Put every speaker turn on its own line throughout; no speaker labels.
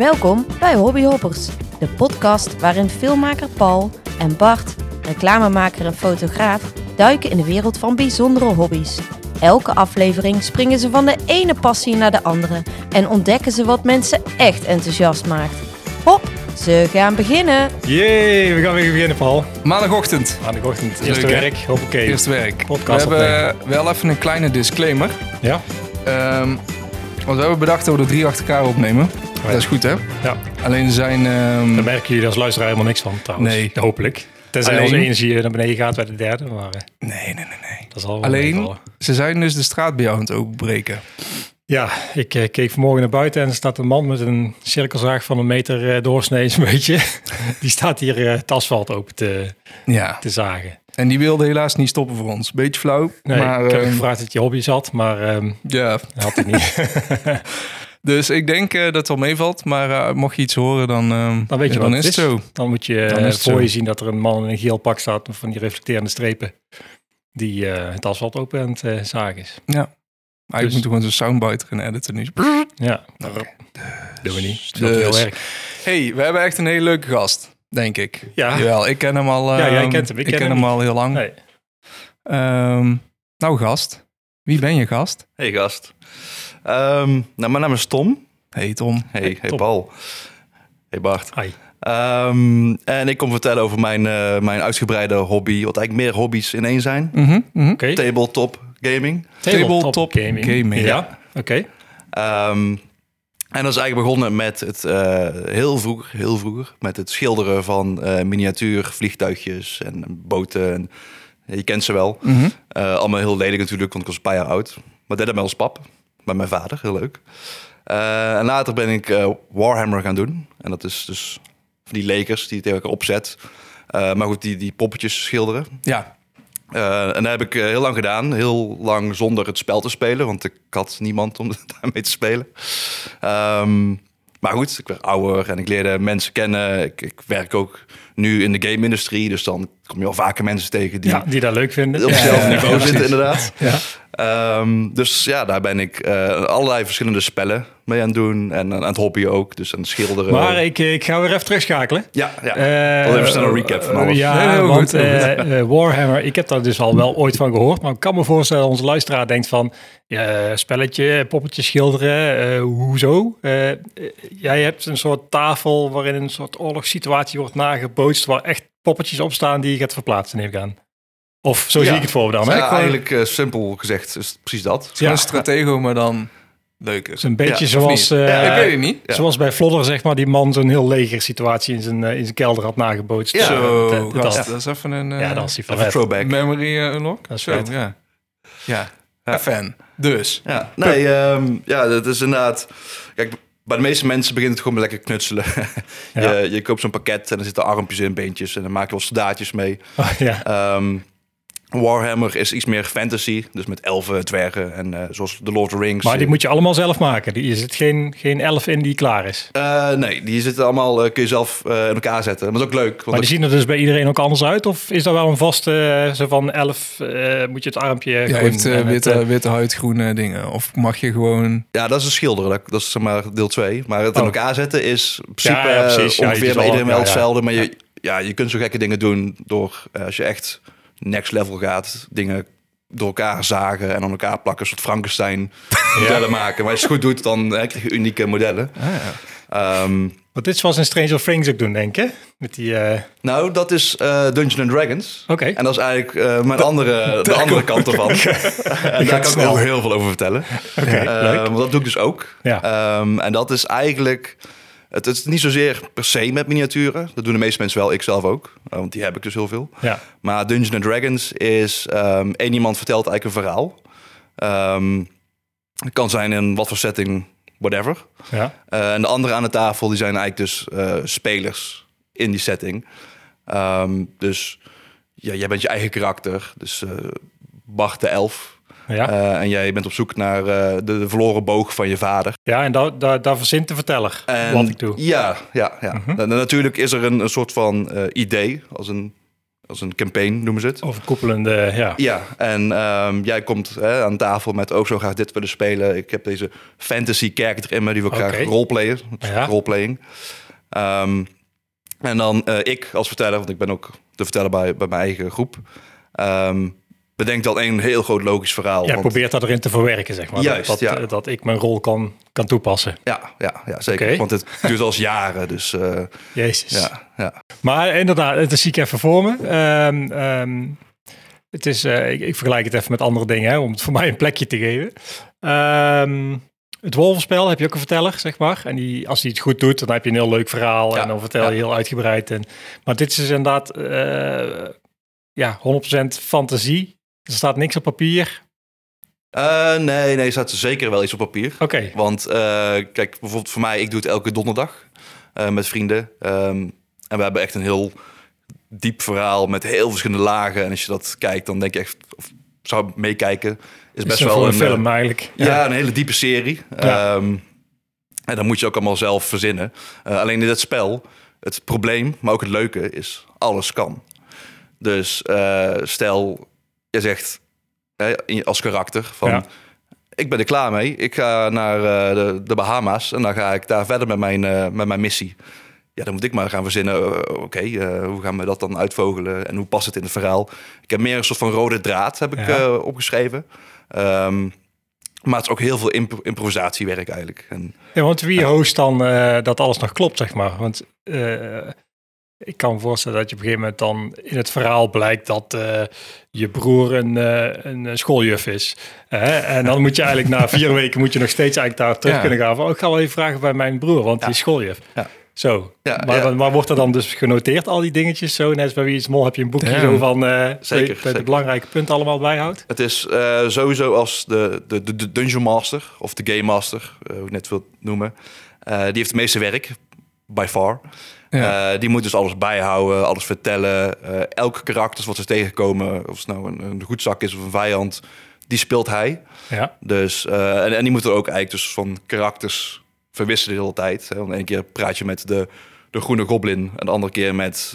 Welkom bij Hobbyhoppers, de podcast waarin filmmaker Paul en Bart, reclamemaker en fotograaf, duiken in de wereld van bijzondere hobby's. Elke aflevering springen ze van de ene passie naar de andere en ontdekken ze wat mensen echt enthousiast maakt. Hop, ze gaan beginnen!
Jee, we gaan weer beginnen, Paul.
Maandagochtend.
Eerste werk, hoppakee.
Eerste werk.
Podcast
we hebben wel even een kleine disclaimer.
Ja?
Want we hebben bedacht dat we er 3 achter elkaar opnemen.
Ja.
Dat is goed, hè?
Ja.
Alleen er zijn...
Daar merken jullie als luisteraar helemaal niks van, trouwens.
Nee.
Hopelijk. Tenzij
Alleen-
onze energie naar beneden gaat bij de derde, maar
Nee.
dat is al
Alleen, ze zijn dus de straat bij jou aan het openbreken.
Ja, ik keek vanmorgen naar buiten en er staat een man met een cirkelzaag van 1 meter doorsnee, een beetje. Die staat hier het asfalt open
Ja.
te zagen.
En die wilde helaas niet stoppen voor ons. Beetje flauw.
Nee,
maar,
ik heb hem gevraagd dat je hobby's had, maar
ja.
dat had hij niet.
Dus ik denk dat het wel meevalt. Maar mocht je iets horen, dan
weet je
dan
wat
is
het
het zo.
Dan moet je
Dan is het
voor
zo.
je zien dat er een man in een geel pak staat van die reflecterende strepen. Die het asfalt open aan het zagen is.
Ja. Maar ik
Dus-
moet gewoon zo'n soundbite gaan editen nu.
Ja, dat doen we niet. Dat is veel werk.
Hey, we hebben echt een hele leuke gast, denk ik.
Ja.
Jawel, ik ken hem al.
Ja, jij kent hem.
Ik ken hem al heel lang.
Nee.
Nou, gast. Wie ben je, gast?
Hey gast. Mijn naam is Tom.
Hey, Tom.
Hey
Tom.
Paul. Hey Bart.
Hi.
En ik kom vertellen over mijn uitgebreide hobby. Wat eigenlijk meer hobby's in één zijn.
Oké.
Tabletop gaming.
Tabletop gaming.
Ja, oké.
En dat is eigenlijk begonnen met het heel vroeger met het schilderen van miniatuur vliegtuigjes en boten. En, je kent ze wel. Allemaal heel lelijk natuurlijk, want ik was een paar jaar oud. Maar dat deed met ons pap, met mijn vader, heel leuk. En later ben ik Warhammer gaan doen. En dat is dus van die lekers die je tegen elkaar opzet. Maar goed, die poppetjes schilderen.
Ja.
En dat heb ik heel lang gedaan. Heel lang zonder het spel te spelen. Want ik had niemand om daarmee te spelen. Maar goed, ik werd ouder en ik leerde mensen kennen. Ik werk ook nu in de game-industrie. Dus dan kom je al vaker mensen tegen die
Die dat leuk vinden.
op hetzelfde niveau
precies.
zitten, inderdaad.
Ja.
Dus ja, daar ben ik allerlei verschillende spellen mee aan het doen. En aan het hobby ook. Dus aan het schilderen.
Maar ik ga weer even terugschakelen.
Ja. Wel even snel een recap van alles.
Ja,
Nee, heel
want
goed, heel
Warhammer, ik heb daar dus al wel ooit van gehoord. Maar ik kan me voorstellen dat onze luisteraar denkt van... spelletje, poppetjes schilderen, hoezo? Jij hebt een soort tafel waarin een soort oorlogssituatie wordt nagebootst... waar echt poppetjes op staan die je gaat verplaatsen, neem ik aan. Of zo zie ik het voor me dan, hè?
Ja, eigenlijk simpel gezegd is het precies dat.
Gewoon
Ja.
een stratego, maar dan leuker.
Het is een beetje
Ja,
zoals...
ik weet het niet.
Ja.
Zoals bij Vlodder, zeg maar, die man zo'n heel legersituatie in zijn kelder had nagebootst.
Ja.
Zo,
dat-
gast, dat is even een
ja, dat is die van
Even throwback.
memory unlock.
Dat is
Zo,
vet.
ja. Ja, fan. Dus.
Ja, nee, dat is inderdaad... Kijk, bij de meeste mensen begint het gewoon met lekker knutselen.
Ja.
Je koopt zo'n pakket en er zitten armpjes in, beentjes. En dan maak je wel soldaatjes mee.
Ja.
Warhammer is iets meer fantasy. Dus met elfen, dwergen en zoals The Lord of the Rings.
Maar die moet je allemaal zelf maken. Er zit geen elf in die klaar is.
Nee, die zitten allemaal... kun je zelf in elkaar zetten. Maar dat is ook leuk.
Maar
Want
die zien er dus bij iedereen ook anders uit? Of is dat wel een vaste, zo van 11, moet je het armpje
Jij
groen
heeft
en het,
witte huid, groene dingen. Of mag je gewoon...
ja, dat is een schilderen. Dat is zeg maar deel 2. Maar het in elkaar zetten is in principe
Ja, precies. Ja,
ongeveer
die
bij
zal-
iedereen wel
ja.
hetzelfde. Maar je kunt zo gekke dingen doen door... als je echt next level gaat, dingen door elkaar zagen en aan elkaar plakken, een soort Frankenstein modellen maken. Maar als je het goed doet, dan krijg je unieke modellen.
Want dit was in Stranger Things ook doen, denk ik. Met die...
Nou, dat is Dungeons and Dragons.
Oké.
En dat is eigenlijk de andere kant ervan. En daar kan ik ook heel veel over vertellen.
leuk.
Want dat doe ik dus ook.
Ja.
En dat is eigenlijk... Het is niet zozeer per se met miniaturen. Dat doen de meeste mensen wel, ik zelf ook. Want die heb ik dus heel veel.
Ja.
Maar Dungeons and Dragons is... één iemand vertelt eigenlijk een verhaal. Het kan zijn in wat voor setting, whatever.
Ja.
En de anderen aan de tafel, die zijn eigenlijk dus spelers in die setting. Dus ja, jij bent je eigen karakter. Dus Bart de elf.
Ja.
En jij bent op zoek naar de verloren boog van je vader.
Ja, en daar verzint de verteller wat ik doe.
Ja. En natuurlijk is er een soort van idee, als een als een campaign, noemen ze het.
Overkoepelende, ja.
Ja, en jij komt aan tafel met ook zo graag dit willen spelen. Ik heb deze fantasy character in me, die wil graag roleplayen.
Ja.
Roleplaying. En dan ik als verteller, want ik ben ook de verteller bij mijn eigen groep. Bedenk dan een heel groot logisch verhaal.
Jij probeert dat erin te verwerken, zeg maar.
Juist,
dat ik mijn rol kan toepassen.
Ja, zeker. Okay. Want het duurt al jaren, dus...
Jezus.
Ja.
Maar inderdaad, het zie ik even voor me. Het is, ik vergelijk het even met andere dingen, hè, om het voor mij een plekje te geven. Het wolvenspel heb je ook een verteller, zeg maar. En als hij het goed doet, dan heb je een heel leuk verhaal. En dan vertel je heel uitgebreid. Maar dit is inderdaad 100% fantasie. Er staat niks op papier.
Nee, er staat zeker wel iets op papier.
Oké.
Want kijk, bijvoorbeeld voor mij, ik doe het elke donderdag met vrienden. En we hebben echt een heel diep verhaal met heel verschillende lagen. En als je dat kijkt, dan denk je echt, of zou meekijken, is best wel
een film eigenlijk.
Ja, een hele diepe serie. Ja. En dan moet je ook allemaal zelf verzinnen. Alleen in dat spel, het probleem, maar ook het leuke is, alles kan. Dus stel, je zegt als karakter van... Ik ben er klaar mee. Ik ga naar de Bahama's en dan ga ik daar verder met mijn missie. Ja, dan moet ik maar gaan verzinnen. Hoe gaan we dat dan uitvogelen en hoe past het in het verhaal? Ik heb meer een soort van rode draad heb ik opgeschreven. Maar het is ook heel veel improvisatiewerk eigenlijk.
Want wie host dan dat alles nog klopt, zeg maar? Want ik kan me voorstellen dat je op een gegeven moment dan in het verhaal blijkt dat je broer een schooljuf is. En dan moet je eigenlijk na 4 weken moet je nog steeds eigenlijk daar terug kunnen gaan. Van, ik ga wel even vragen bij mijn broer, want die is schooljuf. Ja. Zo, maar wordt er dan dus genoteerd, al die dingetjes? Zo, net als bij Wie is Mol heb je een boekje zo van zeker. De belangrijke punten allemaal bijhoudt?
Het is sowieso als de Dungeon Master of de Game Master, hoe ik net wil noemen. Die heeft het meeste werk, by far. Ja. Die moet dus alles bijhouden, alles vertellen. Elke karakter wat ze tegenkomen, of het nou een goedzak is of een vijand, die speelt hij. Ja. Dus, en die moeten ook eigenlijk dus van karakters verwisselen de hele tijd. Hè. Want 1 keer praat je met de groene goblin, en de andere keer met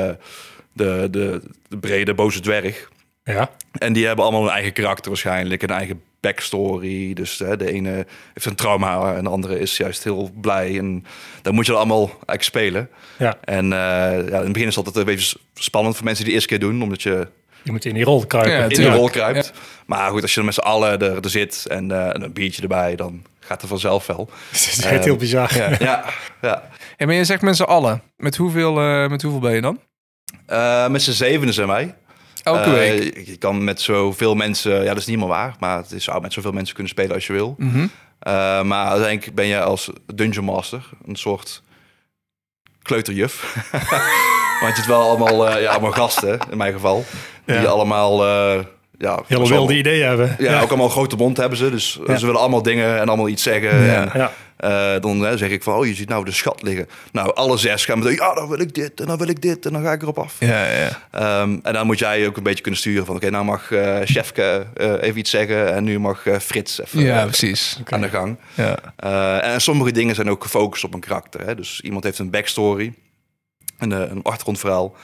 de brede boze dwerg. Ja. En die hebben allemaal een eigen karakter waarschijnlijk, een eigen backstory. Dus de ene heeft een trauma en de andere is juist heel blij. En dan moet je allemaal eigenlijk spelen. Ja. En in het begin is het altijd een beetje spannend voor mensen die de eerste keer doen, omdat je
moet in die rol kruipen.
Ja, in die rol kruipt. Ja. Maar goed, als je er met z'n allen er zit en een biertje erbij, dan gaat het vanzelf wel.
Het is echt heel bizar.
Ja. En maar je zegt met z'n allen. Met hoeveel ben je dan?
Met z'n 7 zijn wij.
Elke week?
Je kan met zoveel mensen... Ja, dat is niet meer waar. Maar je zou met zoveel mensen kunnen spelen als je wil. Mm-hmm. Maar uiteindelijk ben je als Dungeon Master een soort kleuterjuf. Want je het wel allemaal gasten, in mijn geval. Die allemaal...
hele wilde ideeën hebben.
Ja, ook allemaal grote mond hebben ze. Dus ze willen allemaal dingen en allemaal iets zeggen. Ja. En, dan zeg ik van, je ziet nou de schat liggen. Nou, alle 6 gaan meteen, dan wil ik dit en dan wil ik dit en dan ga ik erop af. Ja. En dan moet jij ook een beetje kunnen sturen van, nou mag Chefke even iets zeggen en nu mag Frits even
precies.
Aan de gang. Ja. En sommige dingen zijn ook gefocust op een karakter. Hè? Dus iemand heeft een backstory, een achtergrondverhaal.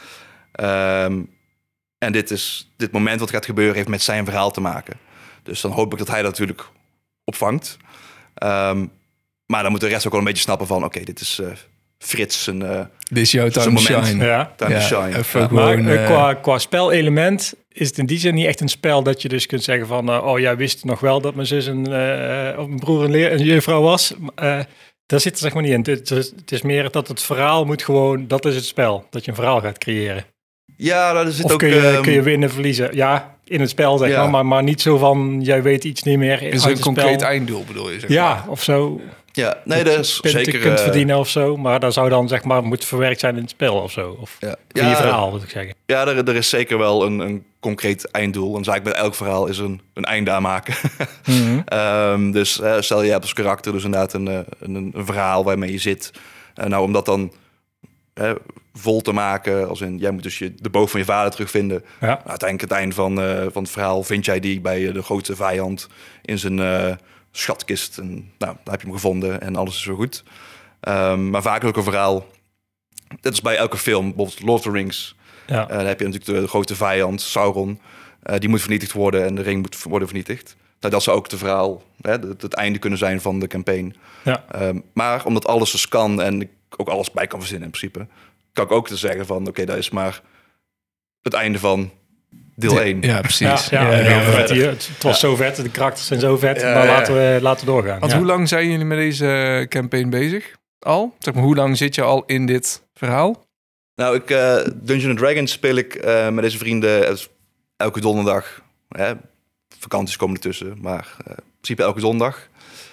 En dit moment wat gaat gebeuren heeft met zijn verhaal te maken. Dus dan hoop ik dat hij dat natuurlijk opvangt. Maar dan moet de rest ook wel een beetje snappen van... Oké, dit is Frits
dit is jouw time to shine.
Ja.
Time to shine.
Maar qua spelelement is het in die zin niet echt een spel... dat je dus kunt zeggen van... jij wist nog wel dat mijn zus of mijn broer een juffrouw was. Daar zit er zeg maar niet in. Het is meer dat het verhaal moet gewoon... Dat is het spel. Dat je een verhaal gaat creëren.
Ja, dat is het ook...
kun je winnen, verliezen? Ja, in het spel zeg maar niet zo van... jij weet iets niet meer.
Is een concreet einddoel bedoel je? Zeg
maar. Of zo.
Ja, nee, dat is zeker...
kunt verdienen of zo, maar daar zou dan zeg maar moeten verwerkt zijn in het spel of zo. Of in je verhaal, moet ik zeggen.
Ja, er is zeker wel een concreet einddoel. En zaak bij elk verhaal is een einde aan maken. Mm-hmm. Dus stel je hebt als karakter dus inderdaad een verhaal waarmee je zit. Nou, om dat dan... vol te maken, als in jij moet dus de boog van je vader terugvinden. Ja. Nou, uiteindelijk het eind van het verhaal vind jij die bij de grote vijand in zijn schatkist. En nou, daar heb je hem gevonden en alles is weer goed. Maar vaak ook een verhaal. Dat is bij elke film, bijvoorbeeld Lord of the Rings.
Ja.
Dan heb je natuurlijk de grote vijand, Sauron. Die moet vernietigd worden en de ring moet worden vernietigd. Nou, dat zou ook het verhaal, het einde kunnen zijn van de campaign.
Ja.
Maar omdat alles dus kan en ik ook alles bij kan verzinnen in principe, kan ik ook te zeggen van oké, dat is maar het einde van deel 1.
Ja, precies.
Het was zo vet, de karakters zijn zo vet, maar laten we doorgaan.
Want hoe lang zijn jullie met deze campaign bezig al? Zeg maar, hoe lang zit je al in dit verhaal?
Nou, Dungeons & Dragons speel ik met deze vrienden elke donderdag. Vakanties komen ertussen, maar in principe elke zondag.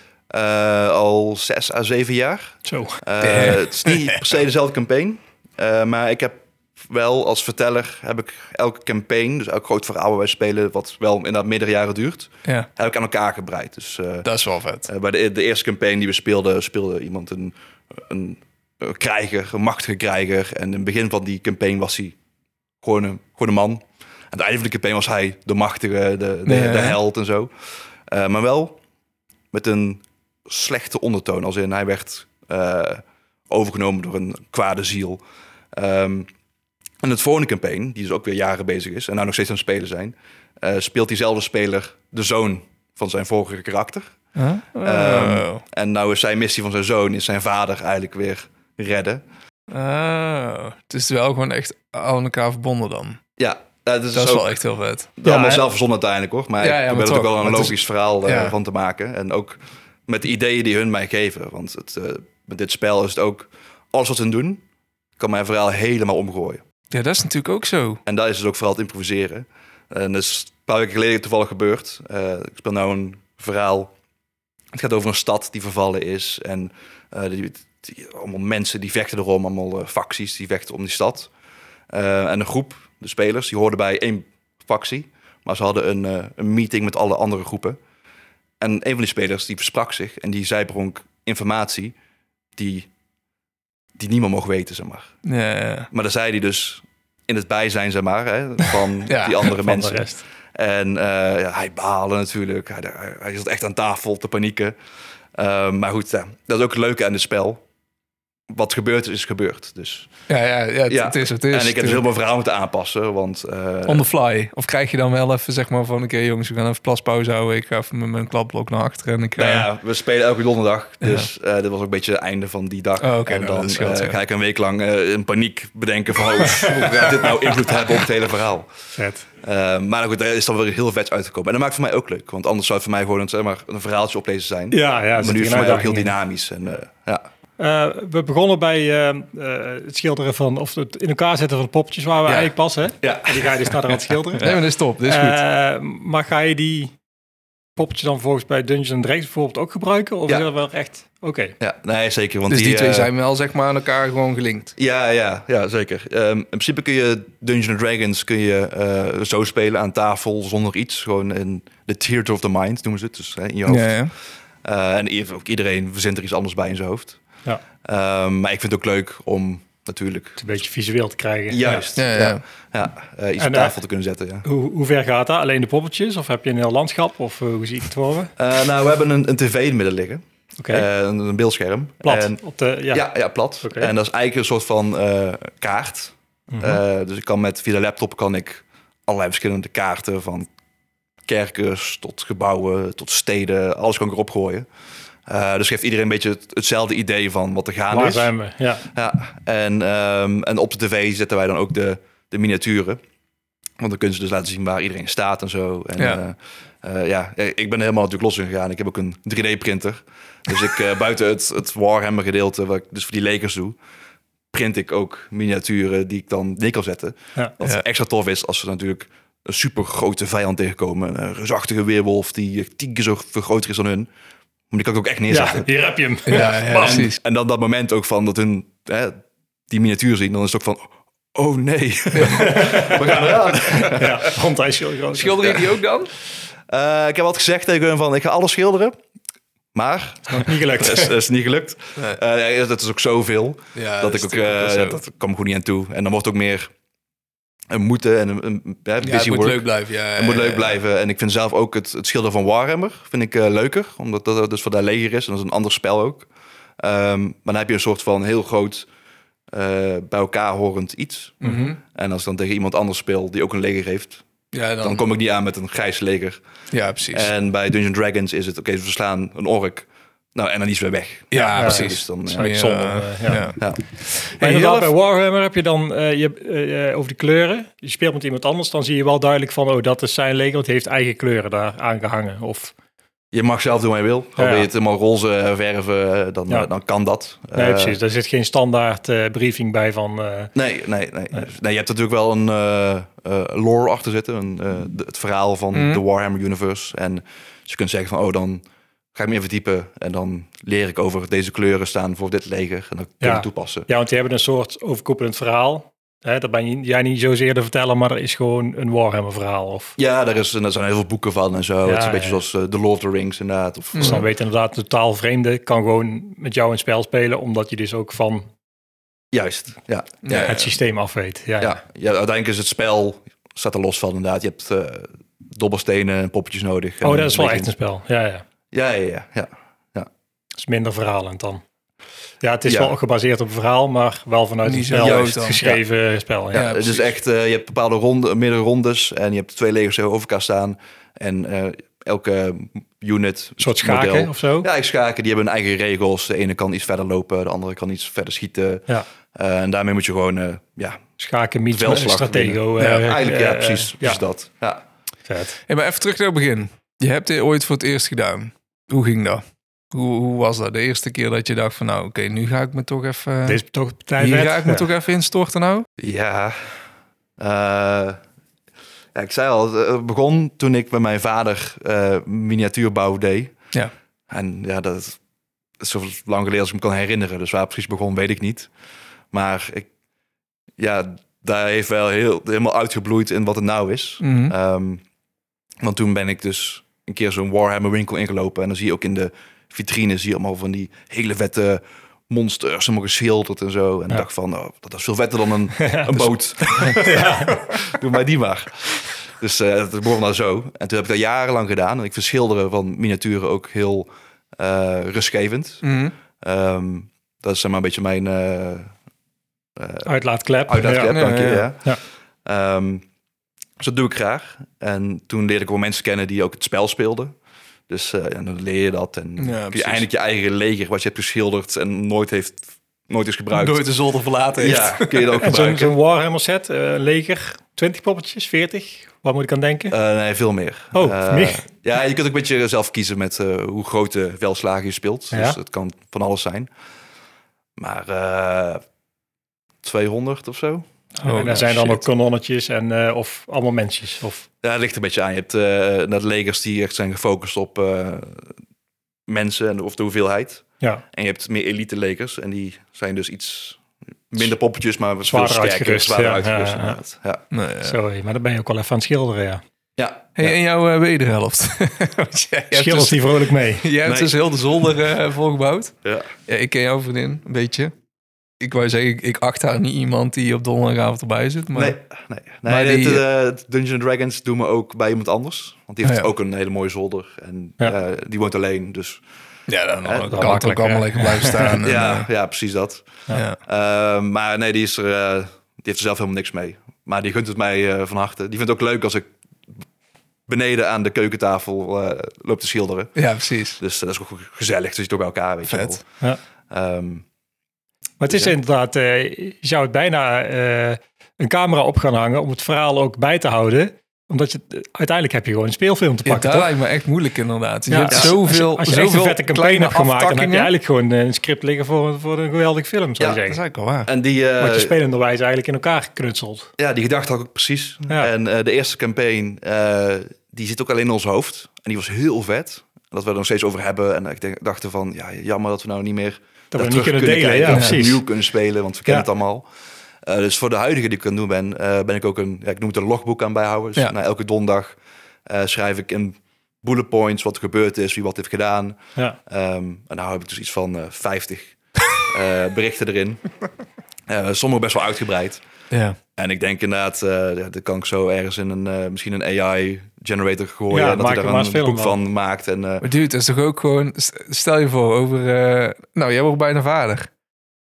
Al 6 à 7 jaar.
Zo.
Het is niet per se dezelfde campaign. Maar ik heb wel als verteller heb ik elke campaign, dus elk groot verhaal waar wij spelen, wat wel inderdaad meerdere jaren duurt, heb ik aan elkaar gebreid. Dus,
dat is wel vet.
bij de eerste campaign die we speelde iemand een krijger, een machtige krijger. En in het begin van die campaign was hij gewoon een man. Aan het einde van de campaign was hij de machtige, de held en zo. Maar wel met een slechte ondertoon. Als in hij werd overgenomen door een kwade ziel. En het volgende campaign, die dus ook weer jaren bezig is, en nou nog steeds aan het spelen zijn, speelt diezelfde speler de zoon van zijn vorige karakter. En nou is zijn missie van zijn zoon is zijn vader eigenlijk weer redden.
Het is wel gewoon echt aan elkaar verbonden dan.
Ja,
dat is wel echt heel vet.
Allemaal zelf verzonnen uiteindelijk hoor. Maar ik probeer er ook wel een logisch
is
verhaal van te maken. En ook met de ideeën die hun mij geven. Want met dit spel is het ook, alles wat ze doen, kan mijn verhaal helemaal omgooien.
Ja, dat is natuurlijk ook zo.
En dat is dus ook vooral het improviseren. En dat is een paar weken geleden toevallig gebeurd. Ik speel nou een verhaal. Het gaat over een stad die vervallen is. En allemaal mensen die vechten erom. Allemaal facties die vechten om die stad. En een groep, de spelers, die hoorden bij één factie. Maar ze hadden een meeting met alle andere groepen. En een van die spelers die versprak zich. En die zei bronk informatie die niemand mocht weten, zeg maar.
Ja.
Maar dan zei hij dus in het bijzijn, zeg maar, van die andere mensen.
De rest.
En hij baalde natuurlijk. Hij zat echt aan tafel te panieken. Maar goed, dat is ook het leuke aan het spel. Wat gebeurd is gebeurd. Dus,
het is.
En ik heb dus heel mijn verhaal moeten aanpassen. Want,
on the fly. Of krijg je dan wel even zeg maar van... Oké, jongens, we gaan even plaspauze houden. Ik ga even met mijn kladblok naar achteren. En ik,
we spelen elke donderdag. Dus dit was ook een beetje het einde van die dag. En dan ga ik een week lang in paniek bedenken van... hoe gaat dit nou invloed hebben op het hele verhaal?
Vet.
Maar goed, daar is dan weer heel vet uitgekomen. En dat maakt het voor mij ook leuk. Want anders zou het voor mij gewoon een verhaaltje oplezen zijn.
Ja,
maar nu is het voor mij ook heel dynamisch. En,
we begonnen bij het schilderen van, of het in elkaar zetten van de poppetjes waar we eigenlijk passen.
Ja.
En die ga je dus naar de rand schilderen.
Nee, maar dat is top. Dat is goed.
Maar ga je die poppetjes dan volgens bij Dungeons & Dragons bijvoorbeeld ook gebruiken? Of is dat wel echt... Oké.
Ja, nee, zeker. Want
dus die twee zijn wel zeg maar aan elkaar gewoon gelinkt.
Ja, zeker. In principe kun je Dungeons & Dragons zo spelen aan tafel zonder iets. Gewoon in de theater of the mind noemen ze het. Dus in je hoofd.
Ja.
En ook iedereen verzint er iets anders bij in zijn hoofd.
Ja.
Maar ik vind het ook leuk om natuurlijk...
Het een beetje visueel te krijgen.
Juist. Iets op tafel te kunnen zetten. Ja.
Hoe ver gaat dat? Alleen de poppetjes? Of heb je een heel landschap? Of hoe zie ik het voor me?
Nou, we hebben een tv in het midden liggen. Een beeldscherm.
Plat?
En, ja, plat.
Okay.
En dat is eigenlijk een soort van kaart. Dus ik kan via de laptop kan ik allerlei verschillende kaarten van kerkers tot gebouwen, tot steden. Alles kan ik erop gooien. Dus geeft iedereen een beetje hetzelfde idee van wat er gaande
Waar
is.
zijn we? Ja.
En op de tv zetten wij dan ook de miniaturen. Want dan kunnen ze dus laten zien waar iedereen staat en zo. En ik ben helemaal natuurlijk los in gegaan. Ik heb ook een 3D-printer. Dus ik buiten het Warhammer gedeelte, wat ik dus voor die lekers doe, print ik ook miniaturen die ik dan neer kan zetten.
Ja.
Wat extra tof is als ze natuurlijk een super grote vijand tegenkomen. Een reusachtige weerwolf die 10 keer zo veel groter is dan hun. Maar die kan ik ook echt neerzetten.
Ja, hier heb je hem.
Ja, precies.
En dan dat moment ook van dat hun die miniatuur zien, dan is het ook van, oh nee, we gaan eraan.
Ja, want hij is heel groot.
Schilder je die ook dan?
Ik heb altijd gezegd tegen hun van, ik ga alles schilderen. Maar
nog niet gelukt.
Dat is niet gelukt.
Nee.
Dat is ook zoveel.
Ja,
dat ik ook, dat kwam ik gewoon niet aan toe. En dan wordt ook meer een moeten en een busy
het moet
work.
leuk blijven.
Het moet leuk blijven. En ik vind zelf ook het schilderen van Warhammer vind ik leuker. Omdat dat dus voor dat leger is. En dat is een ander spel ook. Maar dan heb je een soort van heel groot bij elkaar horend iets. En als ik dan tegen iemand anders speel die ook een leger heeft, dan kom ik niet aan met een grijs leger.
Ja, precies.
En bij Dungeons Dragons is het, we verslaan een ork. Nou, en dan is weer weg.
Ja, precies.
Dus dan,
Dat is zonde.
ja.
Maar inderdaad, bij Warhammer heb je dan over de kleuren. Je speelt met iemand anders, dan zie je wel duidelijk van, dat is zijn leger, het heeft eigen kleuren daar aangehangen. Of...
Je mag zelf doen wat je wil. Wil je het helemaal roze verven, dan kan dat.
Nee, precies. Daar zit geen standaard briefing bij van...
Nee. Je hebt natuurlijk wel een lore achter zitten. Het verhaal van de Warhammer Universe. En dus je kunt zeggen van, dan ga ik me even verdiepen. En dan leer ik over deze kleuren staan voor dit leger. En dan kun je het toepassen.
Ja, want die hebben een soort overkoepelend verhaal. Dat ben jij niet zozeer te vertellen, maar er is gewoon een Warhammer verhaal. Of...
Ja, er zijn heel veel boeken van en zo. Het is een beetje zoals The Lord of the Rings inderdaad. Of,
dus dan weet inderdaad, totaal vreemde kan gewoon met jou een spel spelen, omdat je dus ook van
juist,
het systeem af weet.
Ja, uiteindelijk is het spel, staat er los van inderdaad. Je hebt dobbelstenen en poppetjes nodig.
Dat is wel echt een spel. Ja.
Het
is minder verhalend dan. Ja, het is wel gebaseerd op een verhaal, maar wel vanuit een spel geschreven spel.
Ja, het is echt, je hebt bepaalde meerdere rondes en je hebt 2 legers over elkaar staan. En elke unit...
Een soort schaken model, of zo?
Ja, schaken, die hebben hun eigen regels. De ene kan iets verder lopen, de andere kan iets verder schieten. Ja. En daarmee moet je gewoon,
schaken, meets stratego.
Eigenlijk, precies dat. Ja.
Vet. Hey, maar even terug naar het begin. Je hebt dit ooit voor het eerst gedaan. Hoe ging dat? Hoe was dat de eerste keer dat je dacht van nu ga ik me toch even...
Deze partij
hier ga ik me toch even instorten nou?
Ja. Ik zei al, het begon toen ik met mijn vader miniatuurbouw deed. Ja. En dat is zo lang geleden als ik me kan herinneren. Dus waar precies begon, weet ik niet. Maar daar heeft wel helemaal uitgebloeid in wat het nou is. Want toen ben ik dus een keer zo'n Warhammer winkel ingelopen. En dan zie je ook in de vitrine allemaal van die hele vette monsters, helemaal geschilderd en zo. En ik dacht van, dat is veel vetter dan een boot. Doe mij die maar. Dus het begon nou zo. En toen heb ik dat jarenlang gedaan. En ik vind schilderen van miniaturen ook heel rustgevend. Dat is zeg maar een beetje mijn...
uitlaatklep.
Dank je. Dus dat doe ik graag. En toen leerde ik wel mensen kennen die ook het spel speelden. Dus dan leer je dat. En kun je eindelijk je eigen leger, wat je hebt geschilderd en nooit is gebruikt.
Nooit de zolder verlaten heeft.
Ja, kun je dat ook gebruiken.
Zo'n Warhammer set, leger, 20 poppetjes, 40? Waar moet ik aan denken?
Nee, veel meer.
Meer?
Ja, je kunt ook een beetje zelf kiezen met hoe grote veldslagen je speelt. Ja? Dus het kan van alles zijn. Maar 200 of zo.
En daar zijn dan ook kanonnetjes en of allemaal mensjes? Of...
Ja, het ligt een beetje aan. Je hebt net legers die echt zijn gefocust op mensen of de hoeveelheid. Ja. En je hebt meer elite legers en die zijn dus iets minder poppetjes, maar
zwaarder uitgerust.
Sorry,
maar dan ben je ook wel even aan het schilderen,
Ja.
Hey, en jouw wederhelft?
Schildert die vrolijk mee?
Jij hebt dus heel de zolder volgebouwd.
Ja.
Ik ken jouw vriendin een beetje. Ik wou zeggen, ik acht haar niet iemand die op donderdagavond erbij zit. Maar...
Nee, Dungeons & Dragons doen we ook bij iemand anders. Want die heeft ook een hele mooie zolder. En die woont alleen, dus...
Ja, dan kan het ook allemaal lekker blijven staan.
Ja, precies dat. Ja. Maar nee, die heeft er zelf helemaal niks mee. Maar die gunt het mij van harte. Die vindt het ook leuk als ik beneden aan de keukentafel loop te schilderen.
Ja, precies.
Dus dat is ook gezellig. Dus je toch bij elkaar, weet je wel. Ja.
Maar het is inderdaad, je zou het bijna een camera op gaan hangen om het verhaal ook bij te houden. Omdat je uiteindelijk heb je gewoon een speelfilm te pakken.
Ja, dat lijkt me echt moeilijk inderdaad. Je hebt
als je echt een vette campagne hebt gemaakt, dan heb je eigenlijk gewoon een script liggen voor een geweldig film, zou je zeggen.
Dat is eigenlijk wel waar.
En
wat je spelenderwijs eigenlijk in elkaar geknutseld.
Ja, die gedachte had ik precies. Ja. En de eerste campagne, die zit ook alleen in ons hoofd. En die was heel vet. Dat we er nog steeds over hebben. En ik dacht van, jammer dat we nou niet meer...
Dat we niet kunnen delen, kijken, precies.
Nieuw kunnen spelen, want we kennen het allemaal. Dus voor de huidige die ik aan het doen ben ik ook ik noem het een logboek aan bijhouden. Dus na elke donderdag schrijf ik in bullet points wat er gebeurd is, wie wat heeft gedaan. Ja. En nou heb ik dus iets van 50 berichten erin. Sommige best wel uitgebreid. Ja. En ik denk inderdaad, dat kan ik zo ergens in misschien een AI-generator gooien. En dat hij daar een boek van maakt. En,
maar dude, dat is toch ook gewoon... Stel je voor, jij wordt bijna vader.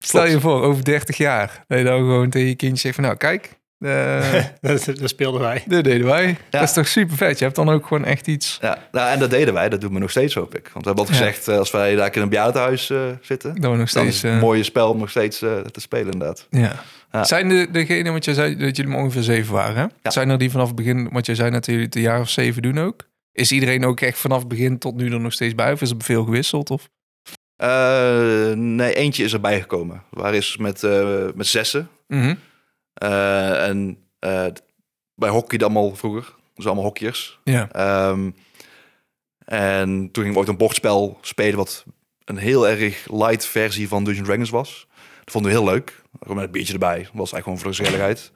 Stel je voor, over 30 jaar. Dat je dan gewoon tegen je kindje zegt van, nou kijk,
Dat speelden wij.
dat deden wij.
Ja.
Dat is toch super vet. Je hebt dan ook gewoon echt iets...
Ja, nou, en dat deden wij. Dat doen we nog steeds, hoop ik. Want we hebben altijd gezegd, als wij daar in een bejaardenhuis zitten...
Dat we nog
dan is
steeds...
het een mooie spel om nog steeds te spelen, inderdaad.
Ja.
Ja.
Zijn degene, want jij zei dat jullie maar ongeveer 7 waren, hè?
Ja.
Zijn er die vanaf het begin, want jij zei net dat jullie het een jaar of 7 doen ook? Is iedereen ook echt vanaf het begin tot nu er nog steeds bij? Of is er veel gewisseld? Of?
Nee, eentje is erbij gekomen. We waren eens met 6.
Mhm.
Wij hockeyden allemaal vroeger. Dus allemaal hockeyers.
Ja.
En toen gingen we ook een bordspel spelen... wat een heel erg light versie van Dungeons Dragons was. Dat vonden we heel leuk. Gewoon met een biertje erbij. Dat was eigenlijk gewoon voor de gezelligheid.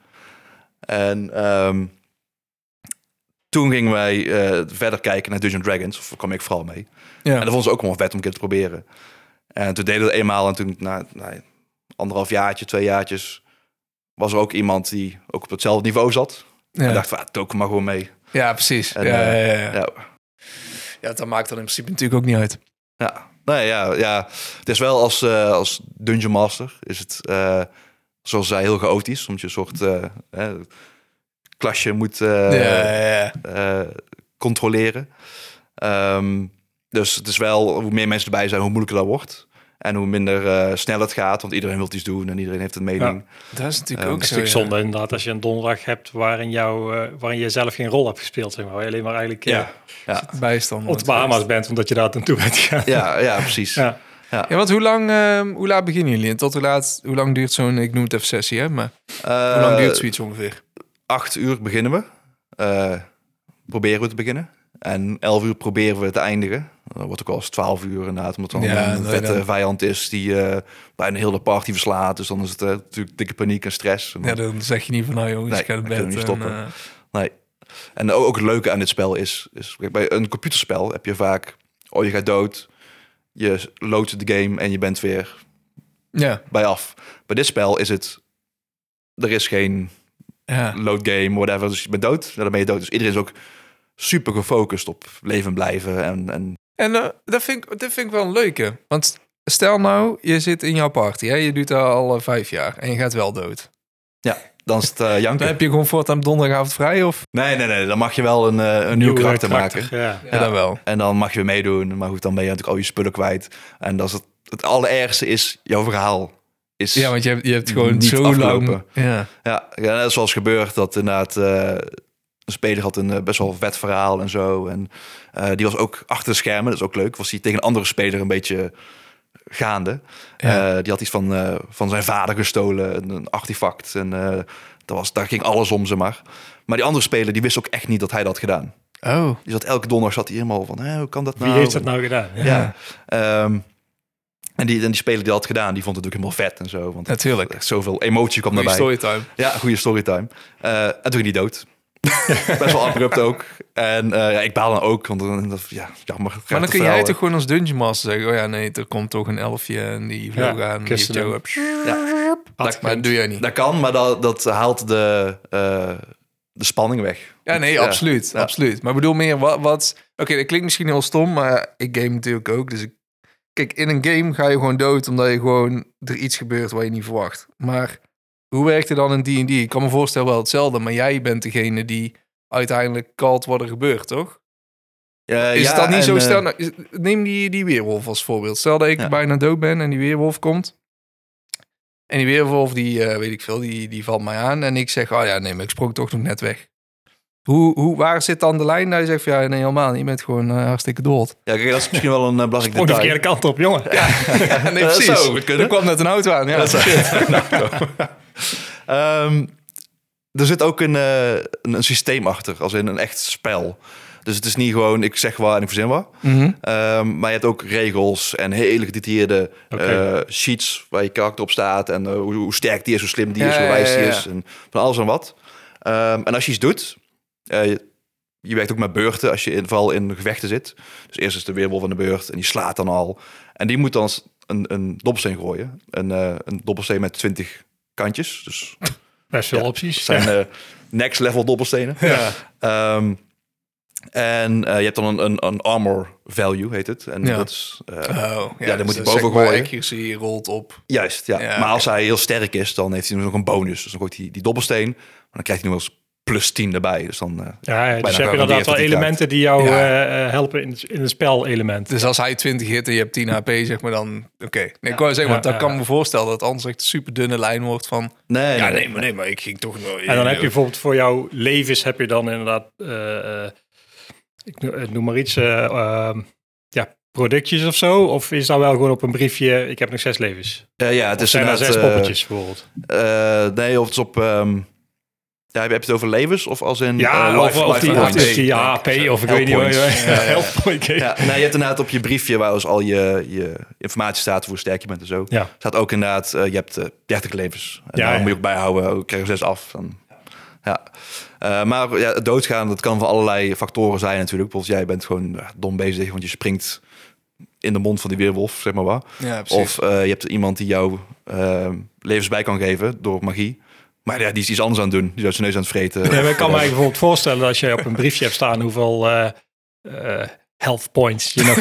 En toen gingen wij verder kijken naar Dungeons Dragons. Of kwam ik vooral mee.
Ja.
En dat vonden ze ook wel vet om een keer te proberen. En toen deden we het eenmaal. En toen, na 1,5 jaartje, 2 jaartjes... was er ook iemand die ook op hetzelfde niveau zat.
Ja.
En dacht, token maar gewoon mee.
Ja, precies.
En,
ja.
Ja,
Dat maakt dan in principe natuurlijk ook niet uit.
ja. Nee, ja. Het is wel als Dungeon Master is het, zoals zij, heel chaotisch. Omdat je een soort klasje moet controleren. Dus het is wel, hoe meer mensen erbij zijn, hoe moeilijker dat wordt. En hoe minder snel het gaat, want iedereen wil iets doen en iedereen heeft een mening.
Dat is natuurlijk
Het
ook
is
zo.
natuurlijk zonde inderdaad als je een donderdag hebt waarin je zelf geen rol hebt gespeeld. Zeg maar. Waar je alleen maar eigenlijk
Ja.
Bijstand.
op de Bahama's bent omdat je daar naartoe bent gegaan.
Ja, precies.
Ja.
Ja, want hoe laat beginnen jullie? En tot hoe lang duurt zo'n, ik noem het even sessie, hè? Maar hoe lang duurt zoiets ongeveer?
8 uur beginnen we. Proberen we te beginnen. En 11 uur proberen we te eindigen. Dat wordt ook al eens 12 uur inderdaad. Omdat er een vette vijand is die bijna heel de party verslaat. Dus dan is het natuurlijk dikke paniek en stress. En
Ja, dan zeg je niet van, nou jongens,
Nee,
ik ga naar
dan kun je
bed.
niet stoppen.
En,
Nee. En ook het leuke aan dit spel is kijk, bij een computerspel heb je vaak... je gaat dood, je loodt de game en je bent weer
ja,
bij af. Bij dit spel is het... Er is geen
ja.
load game, whatever. Dus je bent dood, nou, dan ben je dood. Dus iedereen is ook super gefocust op leven blijven.
En dat vind ik wel een leuke. Want stel nou, je zit in jouw party. Hè? Je doet dat al 5 jaar en je gaat wel dood.
Dan is het janken.
Dan heb je gewoon voortaan donderdagavond vrij? Of?
Nee. Dan mag je wel een nieuw karakter maken.
Ja.
Ja, dat wel.
En dan mag je weer meedoen. Maar goed, dan ben je natuurlijk al je spullen kwijt. En dat is het allerergste is, jouw verhaal is...
Ja, want je hebt gewoon
niet
zo
afgelopen.
lang... Ja.
Ja, dat is zoals gebeurd dat inderdaad... een speler had een best wel vet verhaal en zo. En die was ook achter de schermen, dat is ook leuk. Was hij tegen een andere speler een beetje gaande.
Ja.
Die had iets van zijn vader gestolen, een artefact. En daar ging alles om, zeg maar. Maar die andere speler, die wist ook echt niet dat hij dat had gedaan.
Oh.
Die zat elke donderdag zat hij helemaal van, hoe kan dat nou?
Wie heeft dat nou gedaan?
Ja. En die speler die had gedaan, die vond het ook helemaal vet en zo. Want
Natuurlijk.
echt zoveel emotie kwam
Goeie
daarbij.
storytime.
Ja, goede storytime. En toen ging hij dood. Best wel abrupt ook. En ik baal dan ook, want jammer.
Maar dan kun jij toch gewoon als Dungeon Master zeggen... oh ja, nee, er komt toch een elfje en die vloog aan. Die heeft jou maar dat doe jij niet.
Dat kan, maar dat haalt de spanning weg.
Ja, nee,
Ja.
absoluut.
Ja.
Absoluut. Maar ik bedoel meer, wat... Oké, dat klinkt misschien heel stom, maar ik game natuurlijk ook. Dus kijk, in een game ga je gewoon dood... omdat je gewoon er iets gebeurt wat je niet verwacht. Maar hoe werkt het dan in D&D? Ik kan me voorstellen wel hetzelfde... maar jij bent degene die uiteindelijk called wat er gebeurt, toch? Is het dan niet zo... Stel, nou, neem die weerwolf als voorbeeld. Stel dat ik bijna dood ben en die weerwolf komt... En die weerwolf, die weet ik veel, die valt mij aan. En ik zeg, maar ik sprong toch nog net weg. Waar zit dan de lijn? Dat je zegt van, nee, helemaal niet. Je bent gewoon hartstikke dood.
Ja, kijk, dat is misschien wel een belangrijk
Sprong de
detail.
verkeerde kant op, jongen.
Ja, nee, precies.
Dat zou goed kunnen.
Er kwam net een auto aan. Ja,
Dat is shit. Er zit ook een systeem achter, als in een echt spel. Dus het is niet gewoon, ik zeg wat en ik verzin wat.
Mhm.
Maar je hebt ook regels en hele gedetailleerde
Oké.
sheets waar je karakter op staat. En hoe sterk die is, hoe slim die is, hoe wijs die is. En van alles en wat. En als je iets doet, je werkt ook met beurten als je vooral in gevechten zit. Dus eerst is de weerwolf aan de beurt en die slaat dan al. En die moet dan een dobbelsteen gooien. Een dobbelsteen met 20 kantjes. Dus
Best veel
Ja,
opties.
dat zijn next level dobbelstenen.
Ja.
En je hebt dan een armor value, heet het. En dat is... dan moet hij boven gooien.
Accuracy rolt op.
Juist, ja. Maar als hij heel sterk is, dan heeft hij nog een bonus. Dus dan gooit hij die dobbelsteen. Maar dan krijgt hij nog eens +10 erbij. Dus dan
dus heb je inderdaad wel elementen die jou helpen in het spelelement.
Dus als hij 20 hit en je hebt 10 HP, zeg maar dan... Oké. Nee, ik wou zeggen, want dan kan me voorstellen dat het anders echt een super dunne lijn wordt van... Nee, maar ik ging toch nog...
En dan heb je bijvoorbeeld voor jouw levens heb je dan inderdaad... ik noem maar iets... productjes of zo? Of is dat wel gewoon op een briefje... Ik heb nog 6 levens?
Het is
zijn er 6 poppetjes bijvoorbeeld?
Nee, of het is op... heb je het over levens of als in
of die HP of ik weet niet hoe health point.
Je hebt inderdaad op je briefje waar dus al je informatie staat hoe sterk je bent en zo.
Ja.
Staat ook inderdaad, je hebt 30 levens. En dan moet je ook bijhouden, krijg je 6 af. Maar het doodgaan, dat kan van allerlei factoren zijn natuurlijk. Bijvoorbeeld jij bent gewoon dom bezig, want je springt in de mond van die weerwolf, zeg maar wat.
Ja,
of je hebt iemand die jou levens bij kan geven door magie. Maar die is iets anders aan het doen. Die is zijn neus aan het vreten.
Ja, maar ik kan me bijvoorbeeld voorstellen dat als je op een briefje hebt staan hoeveel health points je nog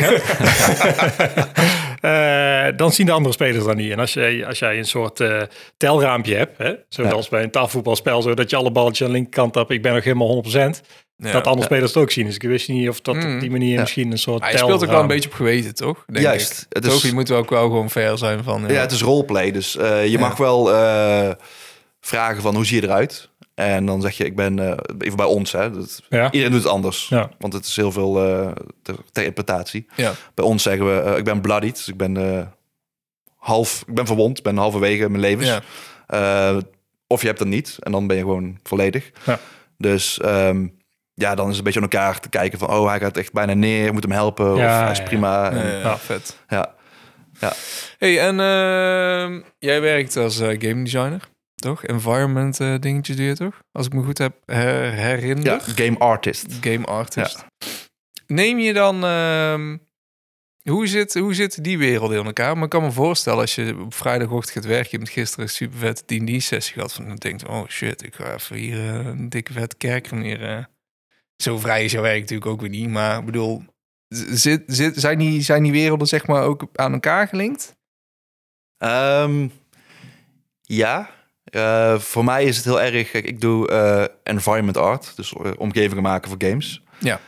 hebt. Dan zien de andere spelers dat niet. En als jij een soort telraampje hebt, hè, zoals bij een tafelvoetbalspel, zodat je alle balletjes aan de linkerkant hebt, ik ben nog helemaal 100%. Dat andere spelers het ook zien. Dus ik wist niet of dat op die manier misschien een soort
je speelt ook wel een beetje op geweten, toch? Denk
Juist.
Ik. Toch, je moet ook wel gewoon fair zijn van...
Ja, het is roleplay. Dus je mag wel vragen van hoe zie je eruit? En dan zeg je, ik ben even bij ons. Hè, iedereen doet het anders. Ja. Want het is heel veel ter interpretatie. Ja. Bij ons zeggen we, ik ben bloodied. Dus ik ben ik ben verwond. Ik ben halverwege mijn levens. Ja. Of je hebt het niet. En dan ben je gewoon volledig. Ja. Dus dan is het een beetje aan elkaar te kijken van... hij gaat echt bijna neer, je moet hem helpen. Of hij is prima.
Vet.
Ja.
Hey, en jij werkt als game designer, toch? Environment dingetjes doe je toch? Als ik me goed heb herinnerd.
Ja, game artist.
Game artist. Ja. Neem je dan... Hoe zit die wereld in elkaar? Maar ik kan me voorstellen, als je op vrijdagochtend gaat werken... je hebt gisteren een super vet D&D-sessie gehad... van dan denkt, oh shit, ik ga even hier een dikke vet kerk neer... Zo vrij is jouw werk natuurlijk ook weer niet. Maar ik bedoel, zijn die werelden zeg maar ook aan elkaar gelinkt?
Ja. Voor mij is het heel erg... Kijk, ik doe environment art. Dus omgevingen maken voor games. Ja.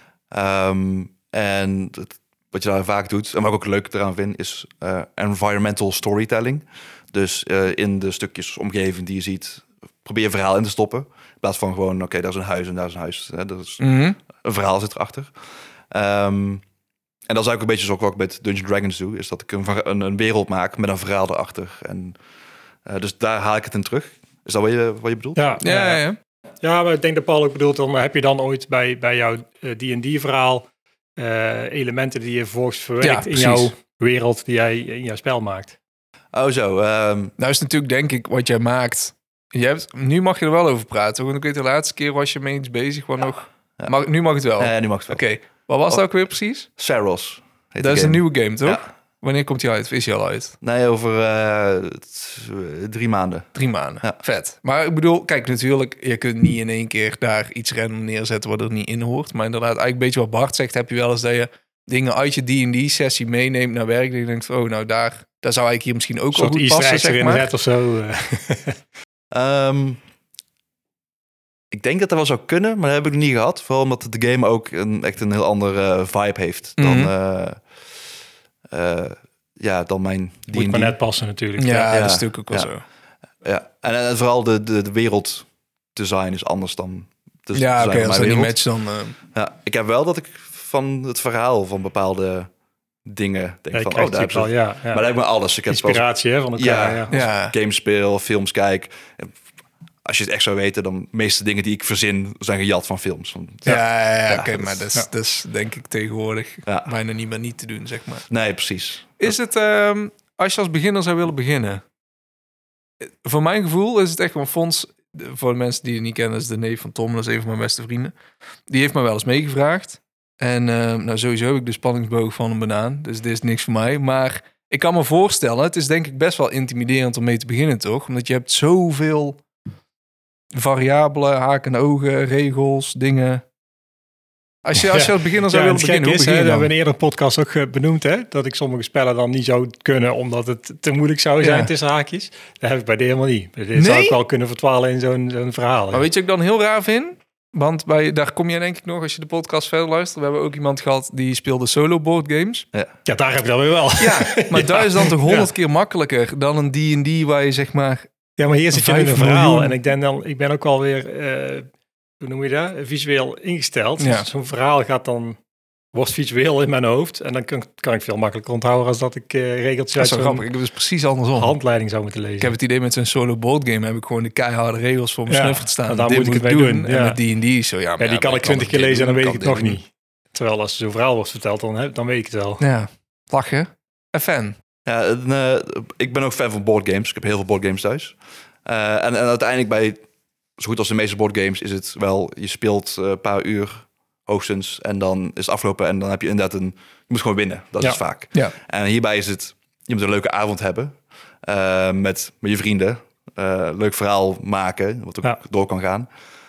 En wat je daar vaak doet... en wat ik ook leuk eraan vind... is environmental storytelling. Dus in de stukjes omgeving die je ziet... probeer je verhaal in te stoppen... In plaats van gewoon, oké, daar is een huis en daar is een huis. Hè, dat is een verhaal zit erachter. En dat is eigenlijk een beetje zoals ik ook met Dungeons Dragons doe. Is dat ik een wereld maak met een verhaal erachter. En dus daar haal ik het in terug. Is dat wat je bedoelt?
Ja. Ja, maar ik denk dat Paul ook bedoelt... dan heb je dan ooit bij jouw D&D verhaal... elementen die je vervolgens verwerkt in jouw wereld... die jij in jouw spel maakt.
Oh zo.
Nou is natuurlijk denk ik wat jij maakt... Nu mag je er wel over praten. Want ik weet de laatste keer was je mee iets bezig. Nu mag het wel.
Nu mag het wel.
Oké. Wat was dat ook weer precies?
Saros.
Dat is een nieuwe game, toch? Ja. Wanneer komt die uit? Of is die al uit?
Nee, over 3 maanden.
3 maanden. Ja. Vet. Maar ik bedoel, kijk, natuurlijk, je kunt niet in één keer daar iets random neerzetten wat er niet in hoort. Maar inderdaad, eigenlijk een beetje wat Bart zegt, heb je wel eens dat je dingen uit je D&D-sessie meeneemt naar werk. Dat je denkt, oh, nou daar zou eigenlijk hier misschien ook wel goed passen, zeg maar.
Net of zo.
Ik denk dat dat wel zou kunnen, maar dat heb ik nog niet gehad. Vooral omdat de game ook echt een heel andere vibe heeft dan, dan mijn D&D.
Moet maar net passen natuurlijk.
Ja, dat is natuurlijk ook wel zo.
Ja, en vooral de werelddesign is anders dan...
Oké, als dat niet matcht dan...
ik heb wel dat ik van het verhaal van bepaalde... dingen. Denk van, daar heb je maar daar heb ik maar alles. Ik heb
inspiratie van elkaar.
Games speel, films kijk. Als je het echt zou weten, dan de meeste dingen die ik verzin zijn gejat van films.
Oké, maar dat is denk ik tegenwoordig bijna niet meer niet te doen, zeg maar.
Nee, precies.
Is het, als je als beginner zou willen beginnen? Voor mijn gevoel is het echt een Fons, voor de mensen die het niet kennen, is de neef van Tom, dat is een van mijn beste vrienden. Die heeft me wel eens meegevraagd. En sowieso heb ik de spanningsboog van een banaan. Dus dit is niks voor mij. Maar ik kan me voorstellen, het is denk ik best wel intimiderend om mee te beginnen, toch? Omdat je hebt zoveel variabelen, haken en ogen, regels, dingen. Als je als beginner zou
Ja,
willen
het
beginnen, hoe
gek is,
begin je
dat
dan?
hebben we in een eerdere podcast ook benoemd, hè, dat ik sommige spellen dan niet zou kunnen, omdat het te moeilijk zou zijn
Ja.
tussen haakjes. Dat heb ik bij dit helemaal niet. Bij dit zou
Nee?
ik wel kunnen verdwalen in zo'n verhaal.
Maar weet je wat ik dan heel raar vind? Want daar kom je denk ik nog als je de podcast verder luistert. We hebben ook iemand gehad die speelde solo board games.
Ja, daar heb ik dan weer wel.
Ja, maar
Ja.
daar is dan toch 100 keer makkelijker dan een D&D waar je zeg maar...
Ja, maar hier zit je in
5
een verhaal.
miljoen.
En ik denk dan, ik ben ook alweer, hoe noem je dat? Visueel ingesteld.
Ja.
Dus zo'n verhaal wordt visueel in mijn hoofd. En dan kan ik veel makkelijker onthouden als dat ik regeltjes
Dat is
uit
zo
zo'n
grappig. Ik heb dus precies andersom.
handleiding zou moeten lezen.
Ik heb het idee met zo'n solo board game heb ik gewoon de keiharde regels voor mijn
Ja,
snuffert staan.
en daar
Dit
moet ik het mee doen,
En
ja.
met D&D zo,
Ja, die kan ik 20 keer lezen en dan weet ik het nog niet. Terwijl als zo'n verhaal wordt verteld, dan weet ik het wel.
Ja, lachen. En fan.
Ja, ik ben ook fan van boardgames. Ik heb heel veel boardgames thuis. En uiteindelijk bij, zo goed als de meeste boardgames, is het wel, je speelt een paar uur hoogstens en dan is het afgelopen en dan heb je inderdaad je moet gewoon winnen. Dat is
Ja.
het vaak.
Ja.
En hierbij is het, je moet een leuke avond hebben met je vrienden. Leuk verhaal maken, wat ook
Ja.
door kan gaan.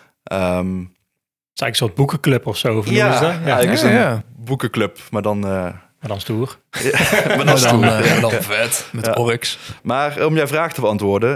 Het is eigenlijk een soort boekenclub of zo. Of hoe noemen ze dat? Ja,
eigenlijk is
Ja,
een
ja.
boekenclub, maar dan...
maar dan stoer.
maar dan stoer.
Dan vet. Met
Ja.
Oryx.
Maar om jouw vraag te beantwoorden,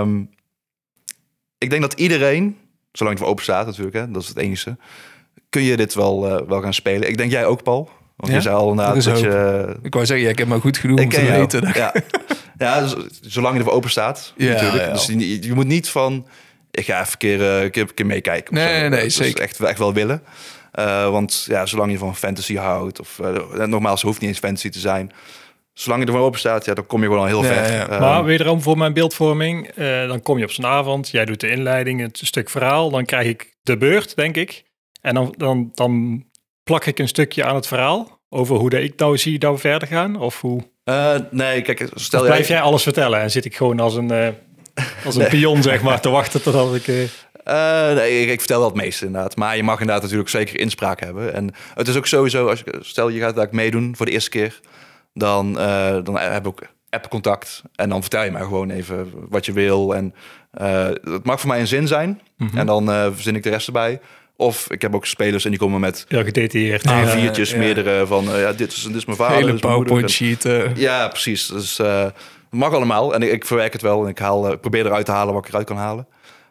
ik denk dat iedereen, zolang het voor open staat natuurlijk, hè, dat is het enige, kun je dit wel gaan spelen. Ik denk jij ook, Paul. Want
Ja?
je zei al inderdaad
Er is
dat
hoop.
je...
Ik wou zeggen, ik heb maar goed genoeg om
Ik
te
ken jou.
weten. Dat...
Ja, ja dus, zolang je ervoor open staat,
Ja,
natuurlijk.
ja.
Dus je moet niet van, ik ga even een keer meekijken. of
Nee,
zo.
nee,
Dus
zeker.
echt wel willen. Want ja, zolang je van fantasy houdt, of nogmaals, het hoeft niet eens fantasy te zijn. Zolang je ervoor open staat, ja, dan kom je gewoon al heel
Ja,
ver.
ja.
Maar wederom voor mijn beeldvorming, dan kom je op zo'n avond, jij doet de inleiding, het stuk verhaal, dan krijg ik de beurt, denk ik. En dan plak ik een stukje aan het verhaal over hoe ik nou zie dat we verder gaan. Of hoe
nee, kijk, stel
of blijf jij alles vertellen en zit ik gewoon als een pion, zeg maar, te wachten totdat ik...
nee, ik vertel wel het meeste inderdaad. Maar je mag inderdaad natuurlijk zeker inspraak hebben. En het is ook sowieso, stel je gaat daar meedoen voor de eerste keer, dan heb ik ook app-contact. En dan vertel je mij gewoon even wat je wil. En het mag voor mij een zin zijn.
Mhm.
En dan verzin ik de rest erbij. Of ik heb ook spelers en die komen met
Ja, gedetailleerd.
A4'tjes,
ja.
meerdere van, dit is mijn vader.
Hele
dit is mijn moeder.
PowerPoint sheet.
Ja, precies. Dus het mag allemaal. En ik verwerk het wel en ik probeer eruit te halen wat ik eruit kan halen.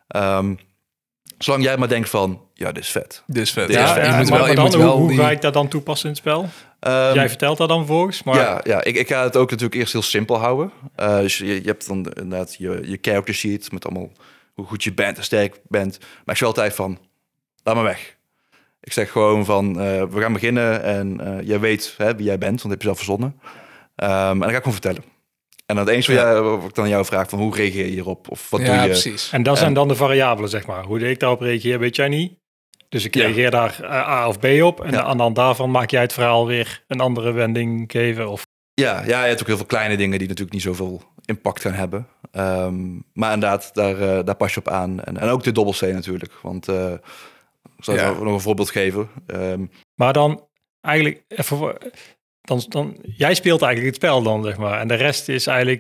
Zolang jij maar denkt van, ja, dit is vet.
Dus vet.
Ja,
Ja,
ja,
je moet
maar
wel, je
dan,
moet wel
hoe
die...
ga ik dat dan toepassen in het spel? Jij vertelt dat dan volgens, maar...
Ja, ik ga het ook natuurlijk eerst heel simpel houden. Dus je hebt dan inderdaad je character sheet met allemaal hoe goed je bent en sterk bent. Maar ik zeg altijd van, laat maar weg. Ik zeg gewoon van, we gaan beginnen en jij weet wie jij bent, want dat heb je zelf verzonnen. En dan ga ik gewoon vertellen. En dan het eens wat ik dan aan jou vraag van, hoe reageer je hierop? Of wat doe
Ja,
je?
precies.
En dat zijn dan de variabelen, zeg maar. Hoe ik daarop reageer, weet jij niet. Dus ik
Ja.
reageer daar A of B op. En
Ja.
aan de hand daarvan maak jij het verhaal weer een andere wending geven. Of...
Ja, je hebt ook heel veel kleine dingen die natuurlijk niet zoveel impact gaan hebben. Maar inderdaad, daar pas je op aan. En ook de dobbelsteen natuurlijk. Want ik zal
Ja.
nog een voorbeeld geven.
Maar dan eigenlijk even... Dan, jij speelt eigenlijk het spel dan, zeg maar. En de rest is eigenlijk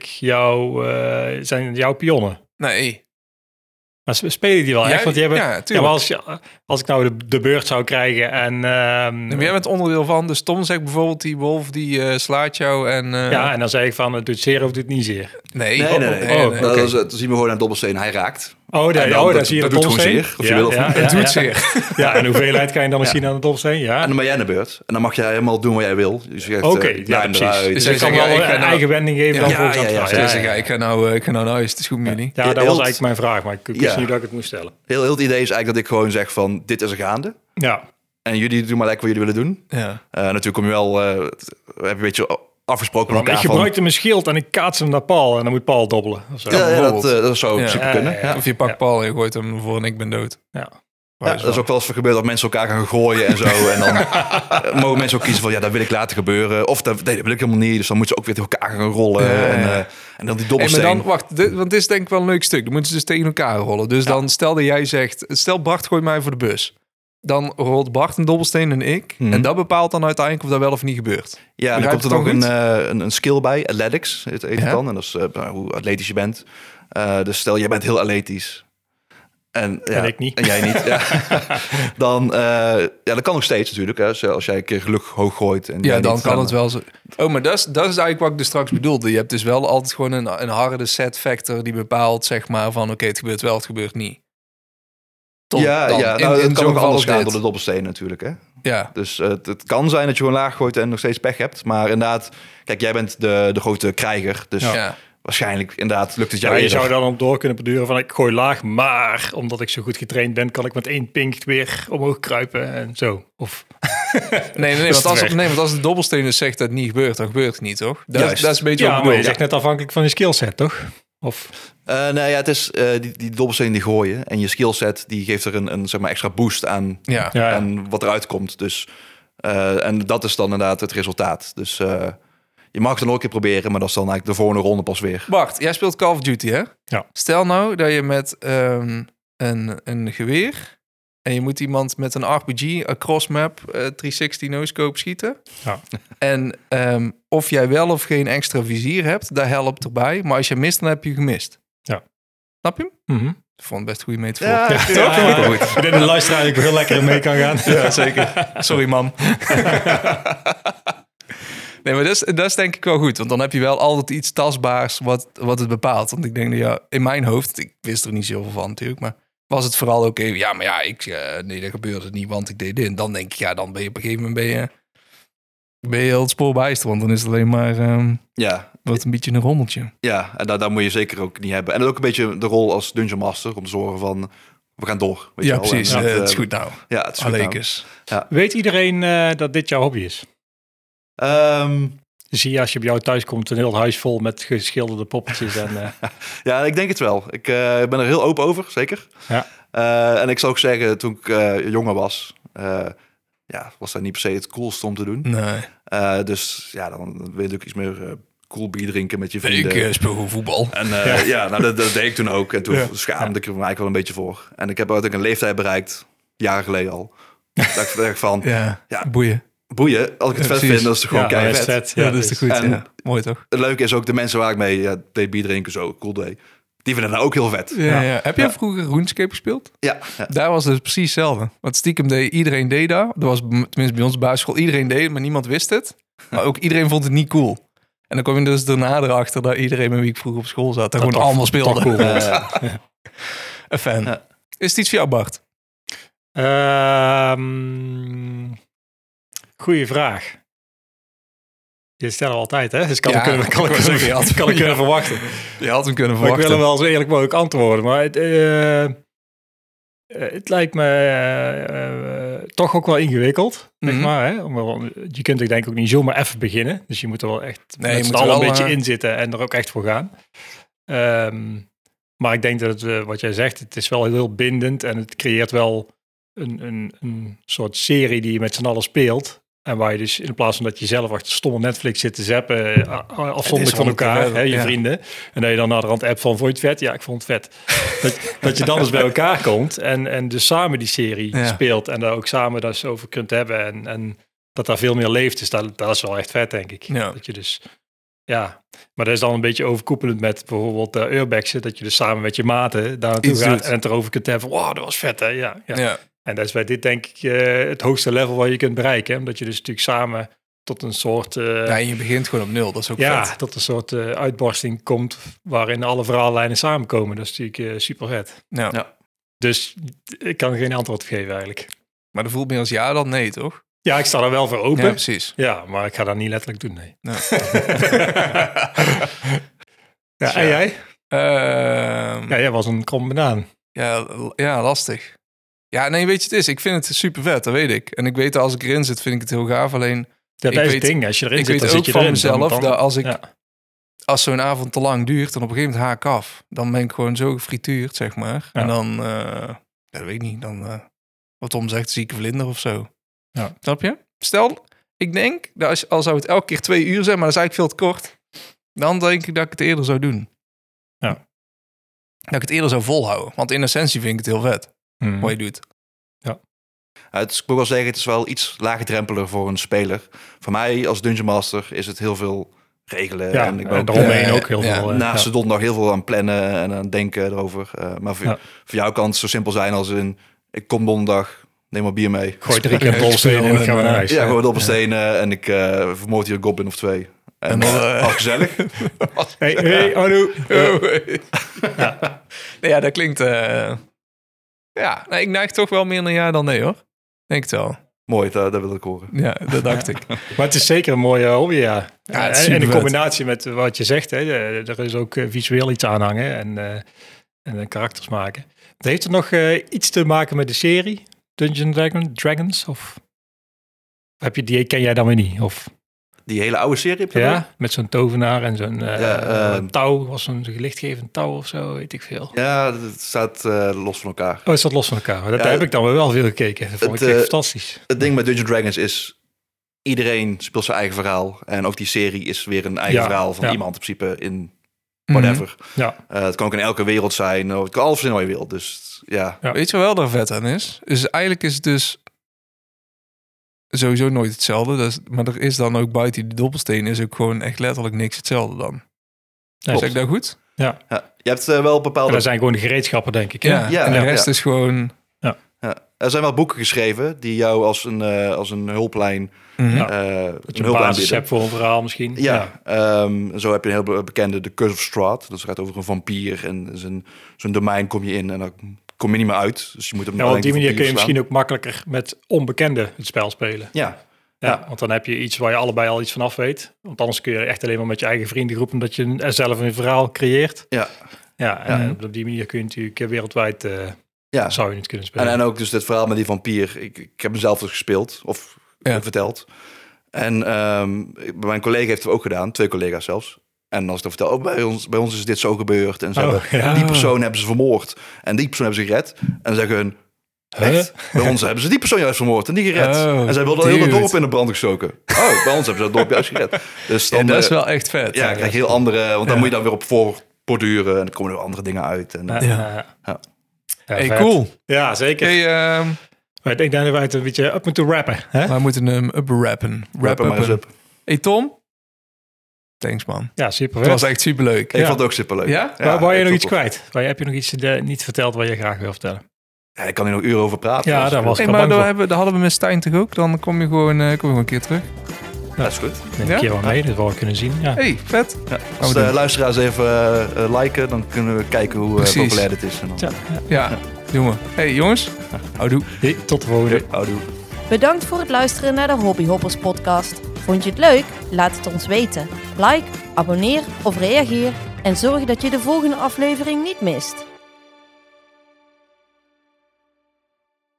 zijn jouw pionnen.
Nee.
Maar spelen die wel echt? Want die hebben...
Ja,
Ja,
tuurlijk.
maar als ik nou de beurt zou krijgen en...
Maar jij bent onderdeel van. Dus Tom zegt bijvoorbeeld, die wolf die slaat jou en...
ja, en dan zeg ik van, het doet zeer of het doet niet zeer.
Nee.
Nee.
Oh,
Dan
oké.
zien we gewoon aan dobbelsteen, hij raakt.
Oh,
En dan-
dan zie je
dat
de
doet gewoon
dobbelsteen.
zeer, of je wil of niet.
Het doet zeer.
Ja, en hoeveelheid kan je dan nog zien aan de dobbelsteen? Ja.
En dan ben jij aan de beurt. En dan mag jij helemaal doen wat jij wil. Dus je zegt,
Oké,
duim
ja, precies.
eruit.
Dus
jij
ik kan
zegt,
wel
ja, ik
een
ga nou-
eigen wending geven dan
Ja,
volgens
ja,
het
ja,
verhaal.
Dus ik ga nou naar huis. Het is goed met jullie.
Ja, dat was
Heel-
eigenlijk mijn vraag, maar ik wist
Ja.
niet dat ik het moest stellen.
Heel het idee is eigenlijk dat ik gewoon zeg van, dit is er gaande.
Ja,
En jullie doen maar lekker wat jullie willen doen.
Ja.
Natuurlijk kom je wel, heb je een beetje afgesproken met
ik
elkaar van...
gebruikte mijn schild en ik kaats hem naar Paul en dan moet Paul dobbelen. Of zo.
Ja, dat
bijvoorbeeld.
zou in
Ja.
principe
Ja,
kunnen.
ja,
Ja.
ja.
Of je pakt
Ja.
Paul en je gooit hem voor en ik ben dood.
Ja.
Ja, dat is ook wel eens gebeurd dat mensen elkaar gaan gooien en zo. En dan mogen mensen ook kiezen van, ja, dat wil ik laten gebeuren. Of dat wil ik helemaal niet. Dus dan moeten ze ook weer tegen elkaar gaan rollen.
Ja.
En dan die
Hey,
dobbelsteen.
maar dan, wacht, want dit is denk ik wel een leuk stuk. Dan moeten ze dus tegen elkaar rollen. Dus dan stel dat jij zegt, stel Bart gooit mij voor de bus. Dan rolt Bart een dobbelsteen en ik.
Mhm.
En dat bepaalt dan uiteindelijk of dat wel of niet gebeurt.
Ja, dan
Begrijp
komt er nog
ik het
een skill bij. Athletics heet het
Ja.
dan. En dat is hoe atletisch je bent. Dus stel, jij bent heel atletisch. En
ik niet.
En jij niet. Ja. Dan, dat kan nog steeds natuurlijk. Hè. Als jij een keer geluk hoog gooit. En
Ja, dan kan het wel zo. Oh, maar dat is eigenlijk wat ik dus straks bedoelde. Je hebt dus wel altijd gewoon een harde set factor die bepaalt, zeg maar, van oké, het gebeurt wel, het gebeurt niet.
Het kan
zo'n
ook
geval
anders
als
gaan
dit.
door de dobbelsteen natuurlijk. Hè.
Ja,
Dus het kan zijn dat je gewoon laag gooit en nog steeds pech hebt. Maar inderdaad, kijk, jij bent de grote krijger. Dus
ja.
waarschijnlijk inderdaad lukt het jou
Ja, je
eerder.
zou dan op door kunnen beduren van ik gooi laag, maar omdat ik zo goed getraind ben, kan ik met 1 pink weer omhoog kruipen en zo. Of
Nee, want als de dobbelsteen dus zegt dat het niet gebeurt, dan gebeurt het niet, toch? Dat is een beetje wat ik
ja, maar
bedoel.
je zegt net afhankelijk van je skillset, toch? Of
Het is die dobbelsteen die gooien. En je skillset die geeft er een zeg maar extra boost aan,
Ja.
aan wat eruit komt. Dus, en dat is dan inderdaad het resultaat. Dus je mag het dan ook een keer proberen, maar dat is dan eigenlijk de volgende ronde pas weer.
Wacht, jij speelt Call of Duty, hè?
Ja.
Stel nou dat je met een geweer en je moet iemand met een RPG, across map, 360 no-scope schieten.
Ja.
En of jij wel of geen extra vizier hebt, daar helpt erbij. Maar als je mist, dan heb je gemist.
Ja.
Snap je hem?
Mhm.
Ik vond het best goed mee te volgen.
Ja,
Ik denk dat de luisteraar eigenlijk heel lekker mee kan gaan.
Ja, zeker. Sorry, mam. Nee, maar dat is denk ik wel goed. Want dan heb je wel altijd iets tastbaars wat het bepaalt. Want ik denk dat ja, in mijn hoofd, ik wist er niet zoveel van natuurlijk, maar was het vooral oké. Ja, maar ja, nee, dat gebeurde niet, want ik deed dit. En dan denk ik, ja, dan ben je op een gegeven moment ben je heel het spoor bijster. Want dan is het alleen maar wat een beetje een rommeltje.
Ja, en daar moet je zeker ook niet hebben. En ook een beetje de rol als Dungeon Master om te zorgen van we gaan door. Weet
Ja,
je wel.
precies.
En
Het is goed nou.
Ja, het is goed nou.
Alekes.
Weet iedereen dat dit jouw hobby is? Zie je als je bij jou thuis komt een heel huis vol met geschilderde poppetjes en
Ja, ik denk het wel. Ik ben er heel open over, zeker.
Ja.
En ik zou ook zeggen, toen ik jonger was, was dat niet per se het coolste om te doen.
Nee.
Dus ja, dan wil je ook iets meer cool bier drinken met je vrienden.
Ik speel gewoon voetbal.
En dat deed ik toen ook. En toen schaamde ik er me eigenlijk wel een beetje voor. En ik heb uiteindelijk een leeftijd bereikt, jaren geleden al. Dat ik dacht van,
Ja, boeien.
boeien, als ik het vet
precies.
vind, dat is het gewoon kei vet.
Ja, dat is te goed.
En
Ja. Mooi toch?
het leuke is ook, de mensen waar ik mee deed bier drinken, zo cool deed, die vinden dat ook heel vet.
Ja. Heb je vroeger RuneScape gespeeld?
Ja.
Daar was het dus precies hetzelfde. Want stiekem iedereen deed dat. Dat was tenminste bij ons op basisschool. Iedereen deed het, maar niemand wist het. Maar ook iedereen vond het niet cool. En dan kwam je dus daarna erachter dat iedereen met wie ik vroeger op school zat, en gewoon allemaal speelde.
Cool.
Een fan.
Ja.
Is het iets voor jou, Bart?
Goeie vraag. Je stelt altijd, hè? Dus kan
Ja,
ik kunnen verwachten.
Je had hem kunnen
Maar ik
verwachten.
wil hem wel zo eerlijk mogelijk antwoorden. Maar het lijkt me toch ook wel ingewikkeld. Zeg
Mhm.
maar, hè? Je kunt er denk ik ook niet zomaar even beginnen. Dus je moet er wel echt
Nee, je
met z'n
moet
allen
wel,
een beetje in zitten en er ook echt voor gaan. Maar ik denk dat het, wat jij zegt, het is wel heel bindend. En het creëert wel een soort serie die je met z'n allen speelt. En waar je dus in plaats van dat je zelf achter stomme Netflix zit te zappen, afzonderlijk van elkaar, hè, je vrienden. En dat je dan naar de rand app van, vond je het vet? Ja, ik vond het vet. dat je dan eens bij elkaar komt en dus samen die serie speelt. En daar ook samen dat eens over kunt hebben. En dat daar veel meer leeft. Dus dat is wel echt vet, denk ik.
Ja.
Dat je dus, maar dat is dan een beetje overkoepelend met bijvoorbeeld Urbexen. Dat je dus samen met je maten daar naartoe
Iets
gaat
doet.
en het erover kunt hebben. Wow, dat was vet, hè? Ja.
Ja.
En dat is bij dit denk ik het hoogste level waar je kunt bereiken. Hè? Omdat je dus natuurlijk samen tot een soort...
Je begint gewoon op nul. Dat is ook vet.
tot een soort uitbarsting komt waarin alle verhaallijnen samenkomen. Dat is natuurlijk super vet.
Ja.
Ja.
Dus ik kan geen antwoord geven eigenlijk.
Maar dat voelt meer als ja dan nee, toch?
Ja, ik sta er wel voor open.
Ja,
Ja,
precies.
maar ik ga dat niet letterlijk doen, nee.
Ja.
En jij?
Ehm,
Ja, jij was een krom banaan.
ja, lastig. Ja, nee, weet je, het is. Ik vind het super vet, dat weet ik. En ik weet dat als ik erin zit, vind ik het heel gaaf. Alleen,
Ja,
Ik
dat is
weet-
het ding. Als je erin
ik
zit,
weet
dan
ook
zit je
van
erin.
mezelf
Dan-
dat als ik-
Ja.
als zo'n avond te lang duurt, dan op een gegeven moment haak ik af. Dan ben ik gewoon zo gefrituurd, zeg maar.
Ja.
En dan, dat weet ik niet, dan, wat Tom zegt, zieke vlinder of zo.
Ja.
Snap je? Stel, ik denk, dat al zou het elke keer 2 uur zijn, maar dat is eigenlijk veel te kort. Dan denk ik dat ik het eerder zou doen.
Ja.
Dat ik het eerder zou volhouden. Want in essentie vind ik het heel vet,
Hmm.
wat je doet.
Ik moet wel zeggen, het is wel iets laagdrempeliger voor een speler. Voor mij als Dungeon Master is het heel veel regelen.
Ja,
en ik ben
en
ook,
daaromheen ook heel veel.
naast de
ja.
donderdag heel veel aan plannen en aan denken erover. Maar voor jou kan het zo simpel zijn als ik kom donderdag, neem maar bier mee.
Gooi 3 keer een dobbelsteen en dan gaan we naar huis.
Ja, gewoon dobbelstenen en ik vermoord hier een goblin of 2. En al gezellig.
Hey, Arno.
Ja, dat klinkt... ik neig toch wel meer naar ja dan nee, hoor. Denk het wel.
Mooi, dat wil ik horen.
Ja, dat dacht ik.
Maar het is zeker een mooie hobby, ja.
Het is
En in
super
combinatie met wat je zegt, hè, er is ook visueel iets aan hangen en karakters maken. Heeft het nog iets te maken met de serie Dungeons Dragons? Of ken jij dan weer niet? Of,
Die hele oude serie heb je wel?
ja, met zo'n tovenaar en zo'n touw, was zo'n gelichtgevend touw of zo, weet ik veel.
Ja, het staat los van elkaar.
Oh, is dat los van elkaar? Dat
Ja,
heb ik dan weer wel veel gekeken. Dat vond ik echt fantastisch.
Het ding met Dungeons Dragons is, iedereen speelt zijn eigen verhaal. En ook die serie is weer een eigen verhaal van iemand in principe in whatever.
Ja.
Het kan ook in elke wereld zijn. Het kan alles in een wereld. Dus ja.
Weet je wel wat er vet aan is? Dus eigenlijk is het dus sowieso nooit hetzelfde. Maar er is dan ook buiten die dobbelsteen is ook gewoon echt letterlijk niks hetzelfde dan.
Nee,
Zeg ik dat goed?
Ja.
Je hebt wel bepaalde...
Dat zijn gewoon de gereedschappen, denk ik. Hè?
Ja, en de rest is gewoon...
Ja. Er zijn wel boeken geschreven die jou als een hulplijn...
Dat je een basis hebt voor een verhaal misschien.
Ja. Zo heb je een heel bekende The Curse of Strahd. Dat gaat over een vampier en zo'n domein kom je in en dan kom je niet meer uit. Dus je moet hem
op die manier kun je misschien ook makkelijker met onbekenden het spel spelen.
Ja,
want dan heb je iets waar je allebei al iets van af weet. Want anders kun je echt alleen maar met je eigen vriendengroep, omdat je zelf een verhaal creëert. En op die manier kun je natuurlijk wereldwijd zou je het kunnen spelen.
En ook dus het verhaal met die vampier. Ik heb hem zelf dus gespeeld of verteld. En mijn collega heeft het ook gedaan, 2 collega's zelfs. En als ik dan vertel, bij ons is dit zo gebeurd. En die persoon hebben ze vermoord. En die persoon hebben ze gered. En dan zeggen hun, echt? Bij ons hebben ze die persoon juist vermoord en die gered. En zij wilden heel het dorp in de brand gestoken. Bij ons hebben ze dat dorp juist gered. Dus dan,
dat is wel echt vet.
Ja, krijg je heel andere... Want dan moet je dan weer op voorborduren. En dan komen er andere dingen uit. En,
hey, cool.
Ja, zeker.
Hey,
ik denk dat wij het een beetje up moeten rappen. Hè?
We moeten hem up-rappen.
Rappen maar eens up.
Hey Tom. Thanks man.
Ja, super.
Het was echt superleuk.
Ik vond het ook superleuk.
Ja?
Waar je nog iets kwijt? Heb je nog iets niet verteld wat je graag wil vertellen?
Ja, ik kan hier nog uren over praten.
Ja,
dus
daar was ik
maar
bang voor.
daar hadden we met Stijn toch ook? Dan kom je gewoon een keer terug.
Dat is goed.
Neem een keer wel mee, dat we kunnen zien. Ja.
Hey, vet.
Ja. Als de luisteraars even liken, dan kunnen we kijken hoe populair het is. En dan...
Ja, doen we. Hey jongens, houdoe.
Hey, tot de volgende.
Houdoe.
Bedankt voor het luisteren naar de Hobbyhoppers podcast. Vond je het leuk? Laat het ons weten. Like, abonneer of reageer en zorg dat je de volgende aflevering niet mist.